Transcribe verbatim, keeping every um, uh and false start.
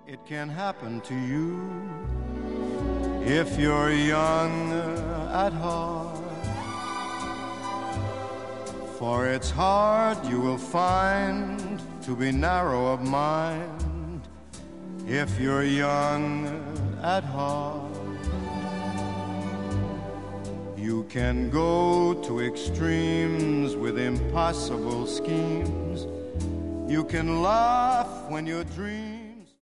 It can happen to you if you're young at heart. For it's hard, you will find, to be narrow of mind if you're young at heart. You can go to extremes with impossible schemes. You can laugh when your dreams